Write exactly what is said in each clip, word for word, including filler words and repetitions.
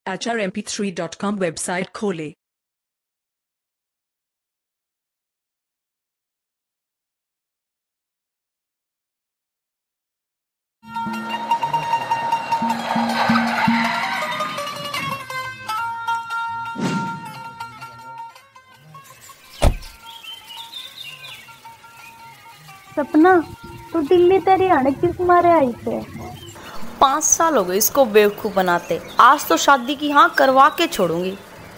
H R M P three dot com website खोलें। सपना, तू दिल्ली तेरी हरियाणा किस मारे आई थे? पाँच साल हो गए इसको बेवकूफ़ बनाते। आज तो शादी की हाँ करवा के छोड़ूंगी।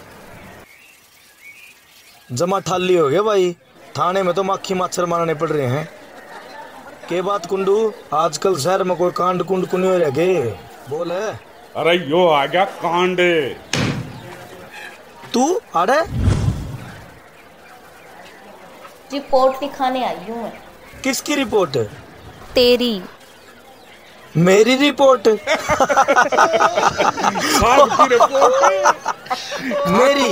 जमा ठाली हो गया भाई, थाने में तो मक्खी मच्छर मारने पड़ रहे हैं। के बात कुंडू, आजकल शहर में कोई कांड कुंड कुनी हो रहे बोल है। अरे यो आ गया कांड। तू अरे रिपोर्ट लिखाने आई हूँ मैं। किसकी रिपोर्ट? तेरी। मेरी रिपोर्ट? की रिपोर्ट मेरी?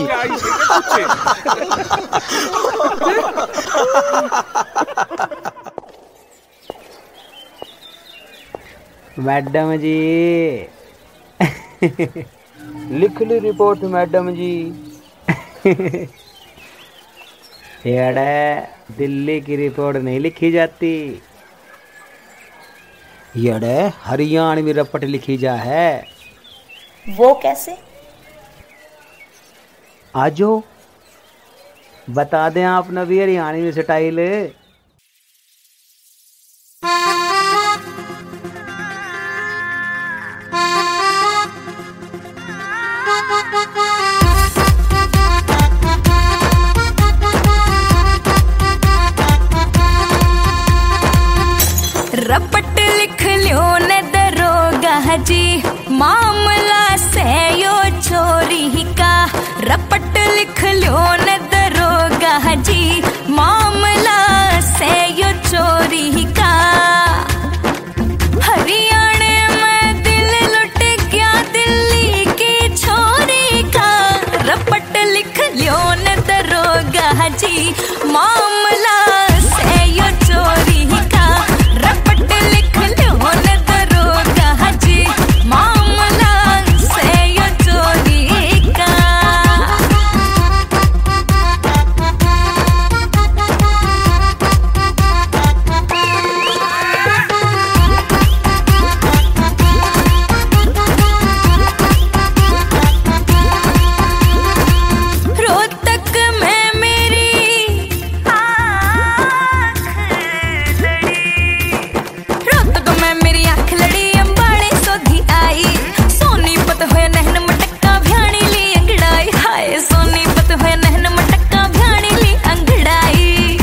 मैडम जी लिख ली रिपोर्ट मैडम जी। यारे दिल्ली की रिपोर्ट नहीं लिखी जाती, यारे हरियाणवी रिपोर्ट लिखी जा है। वो कैसे? आजो बता दें आप नबी हरियाणवी स्टाइल। रपट लिख लियो न दरोगा जी, मामला से यो चोरी का। रपट लिख लियो न दरोगा जी, मामला से यो चोरी का। हरियाणा में दिल लुट गया दिल्ली की छोरी का। रपट लिख लियो न दरोगा जी, मामला से यो चोरी का। रपट लिख लो न दरोगा जी, मामला से यो चोरी का। रोहतक में मेरी आँख लड़ी। रोहतक में मेरी आँख लड़ी, अंबाड़े सोधी आई। सोनीपत होया नहन मटक्का भ्याणी ली अंगड़ाई। हाय सोनीपत होया नहन मटक्का भ्याणी ली अंगड़ाई।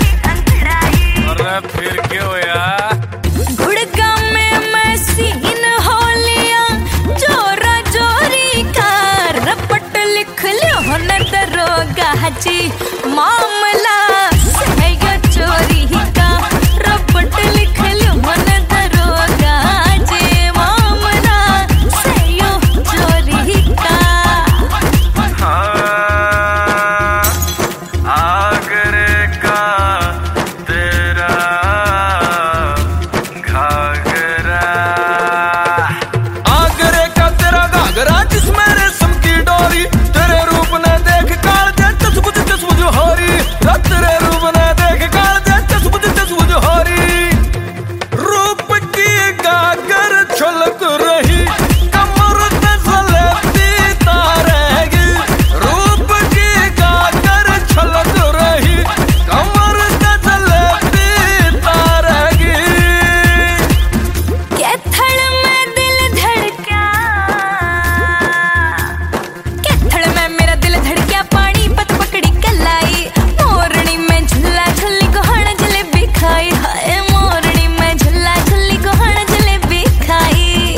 अरे फिर क्या होया? गुड़गांव में मसीन हो लिया जोरा जोरी का। रपट लिख लियो न दरोगा जी, मामला से यो चोरी का। रपट लिख लियो न दरोगा जी, मामला से यो चोरी का। आगरे का तेरा घाघरा, आगरे का तेरा घाघरा जिसमें रेशम की डोरी। तेरे रूप ने देख काल दे चसबुझ चसबुझ होरी। तेरे रूप ने देख काल दे चसबुझ चसबुझ होरी। रूप की गागर छलक रही, कमर पे सलेटी तारेगी। रूप की गागर छलक रही, कमर पे सलेटी तारेगी। कैथल में दिल धड़का, कैथल में मेरा दिल धड़का। पानी पत पकड़ी कलाई, मोरनी में झुल्ला झुल्ली को हण जलेबी खाई। हाय मोरनी में झुल्ला झुल्ली को हण जलेबी खाई।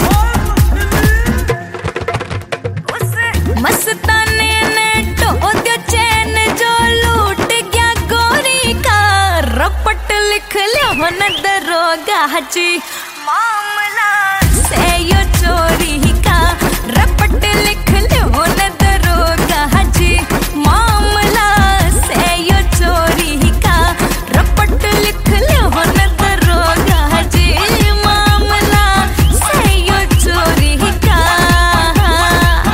मस्ताने ने टो दियो चैन जो लूट गया गोरी का। रपट लिख लियो न दरोगा जी, मामला से यो चोरी का। रपट लिख लियो न दरोगा जी, मामला से यो चोरी का। रपट लिख लियो न दरोगा जी, मामला से यो चोरी का।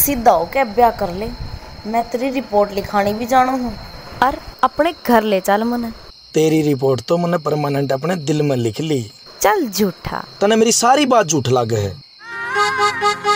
सीधा होके ब्याह कर ले। मैं तेरी रिपोर्ट लिखानी भी जानू हूँ और अपने घर ले चल मने। तेरी रिपोर्ट तो मैंने परमानेंट अपने दिल में लिख ली। चल झूठा, तने मेरी सारी बात झूठ लागे है।